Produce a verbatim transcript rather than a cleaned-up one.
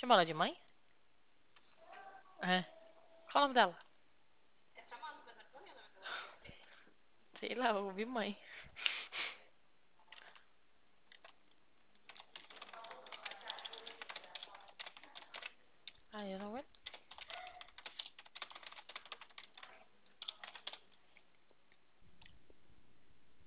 Chama ela de mãe? É. Qual o nome dela? Sei lá, eu ouvi mãe. Ai, eu não aguento.